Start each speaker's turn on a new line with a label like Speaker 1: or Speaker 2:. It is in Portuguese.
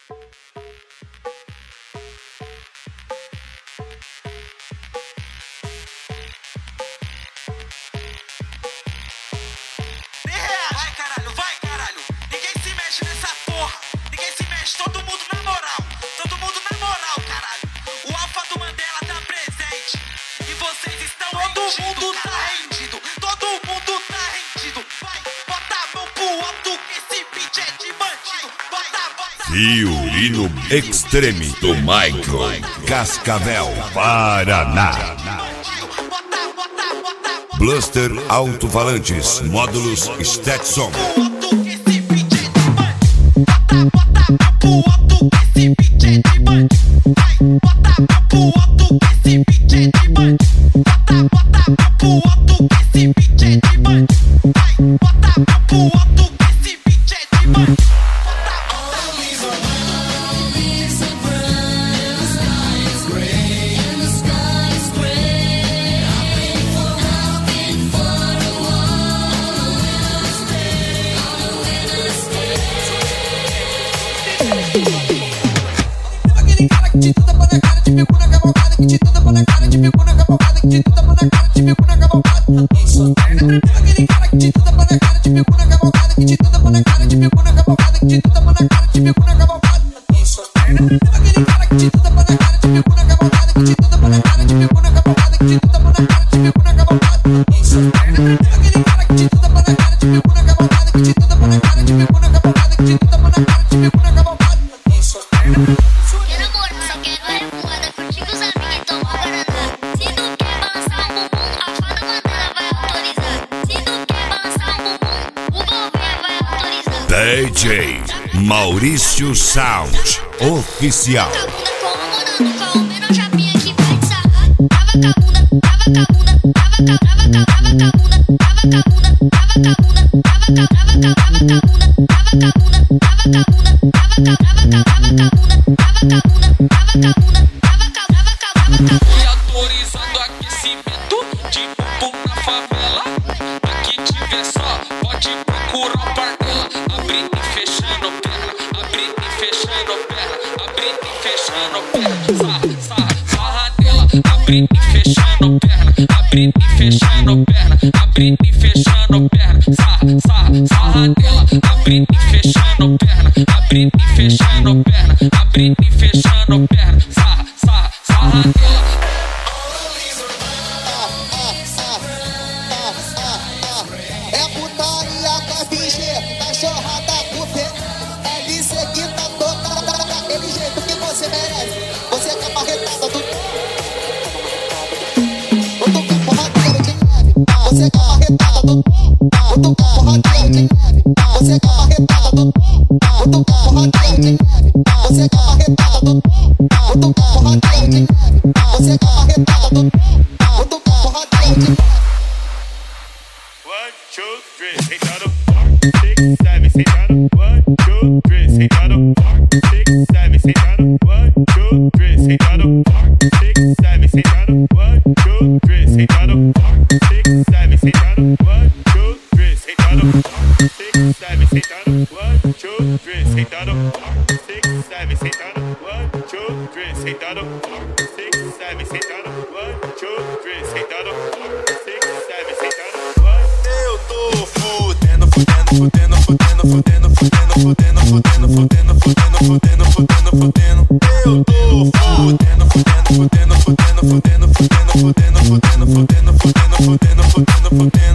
Speaker 1: Vai caralho, vai caralho. Ninguém se mexe nessa porra. Ninguém se mexe, todo mundo na moral. Todo mundo na moral, caralho. O Alfa do Mandela tá presente. E vocês estão rendidos. Todo mundo tá rendido. Todo mundo tá rendido. Vai, bota a mão pro alto que esse beat é de bandido. Bota.
Speaker 2: Violino Extreme do Michael Cascavel, Paraná. Bluster Alto-Falantes, módulos Stetson.
Speaker 3: Aquele cara que te tapa na cara, te pegou na cavalgada, que te tapa na cara, te pegou na cavalgada, que te tapa na cara, te pegou na cavalgada. Aquele cara que te tapa na cara, te pegou na cavalgada, que te tapa na cara, te pegou na cavalgada, que te tapa na cara, te pegou na cavalgada. Aquele cara que te tapa na cara, te pegou na cavalgada, que te tapa na cara, te pegou na cavalgada, que te tapa na cara, te pegou na cavalgada. Aquele cara que te tapa na cara, te pegou na cavalgada, que te tapa na cara, te pegou na cavalgada, que te tapa na cara, te pegou na cavalgada.
Speaker 2: DJ Maurício Sound Oficial.
Speaker 1: Fui autorizando aquecimento de bumbum na favela. Aqui tiver só, pode procurar o par dela. Abrindo e fechando perna, abrindo e fechando perna, abrindo e fechando perna. Sarra dela, abrindo e fechando perna, abrindo e fechando perna, abrindo e fechando perna. Sarra dela, abrindo e fechando perna, abrindo e fechando perna, abrindo e fechando perna. Sarra dela.
Speaker 3: É putaria da BG, cachorrada cupê. LC que tá tocada daquele jeito que você merece. Você que é marretada do tô com porradeiro de neve. Você que é marretada do tô com porradeiro de neve. Você que é marretada do tô com porradeiro de neve. Você que é marretada do tô com porradeiro de neve. Você que é marretada do tô com porradeiro de neve.
Speaker 4: 1, 2, 3, sentado, 6, 7, sentado, 1, 2, 3, sentado, 6, 7, sentado, 1, 2, 3, sentado, 6, 7, sentado, 1, 2, 3, sentado, 6, 7, sentado, 1, 2, 3, sentado, 6, 7, sentado, 1, 2, 3, sentado, 6, 7, sentado, 1, 2, 3, sentado, 6, 7, sentado, 1, 2, 3, sentado, 6, 7, sentado. Eu tô fudendo, fudendo, fudendo, fudendo, fudendo, fudendo, fudendo, fudendo, fudendo, fudendo, fudendo, fudendo. Eu tô fudendo, fudendo, fudendo, fudendo, fudendo, fudendo, fudendo, fudendo, fudendo, fudendo, fudendo, fudendo, fudendo.